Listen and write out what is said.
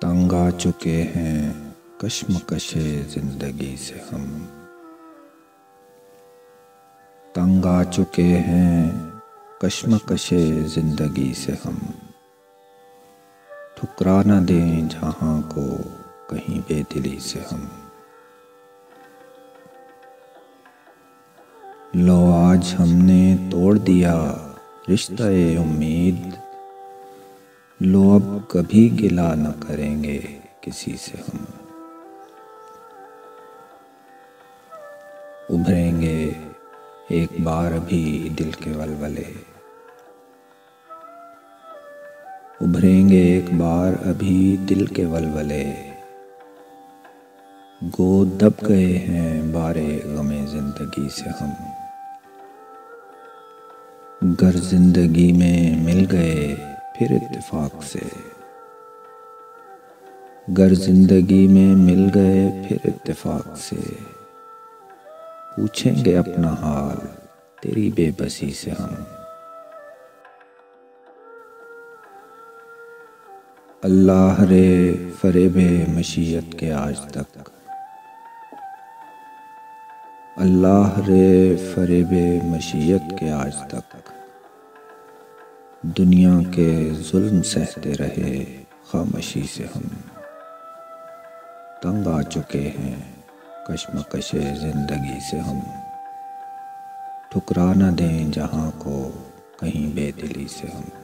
तंग आ चुके हैं कश्मकशे ज़िंदगी से हम। तंग आ चुके हैं कश्मकशे ज़िंदगी से हम। ठुकरा न दें जहाँ को कहीं बेदिली से हम। लो आज हमने तोड़ दिया रिश्ता-ए उम्मीद। लो अब कभी गिला न करेंगे किसी से हम। उभरेंगे एक बार अभी दिल के वलवले। उभरेंगे एक बार अभी दिल के वलवले। गो दब गए हैं बारे गमे ज़िंदगी से हम। गर ज़िंदगी में मिल गए फिर इत्तेफाक से। गर ज़िंदगी में मिल गए फिर इत्तेफाक से। पूछेंगे अपना हाल तेरी बेबसी से हम। अल्लाह रे फरेबे मशीयत के आज तक। अल्लाह रे फरेबे मशीयत के आज तक। दुनिया के जुल्म सहते रहे खामोशी से हम। तंग आ चुके हैं कश्मकशे ज़िंदगी से हम। ठुकरा न दें जहाँ को कहीं बेदिली से हम।